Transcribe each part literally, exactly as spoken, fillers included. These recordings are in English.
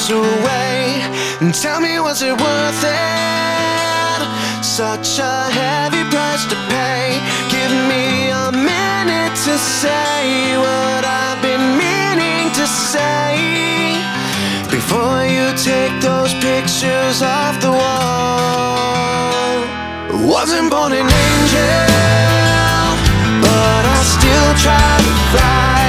miles away. And tell me, was it worth it? Such a heavy price to pay. Give me a minute to say what I've been meaning to say before you take those pictures off the wall. Wasn't born an angel, but I still try to fly.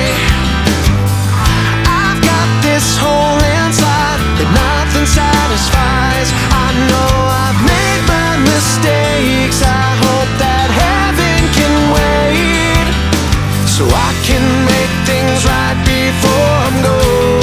I've got this hole inside that nothing satisfies. I know I've made my mistakes. I hope that heaven can wait, so I can make things right before I'm gone.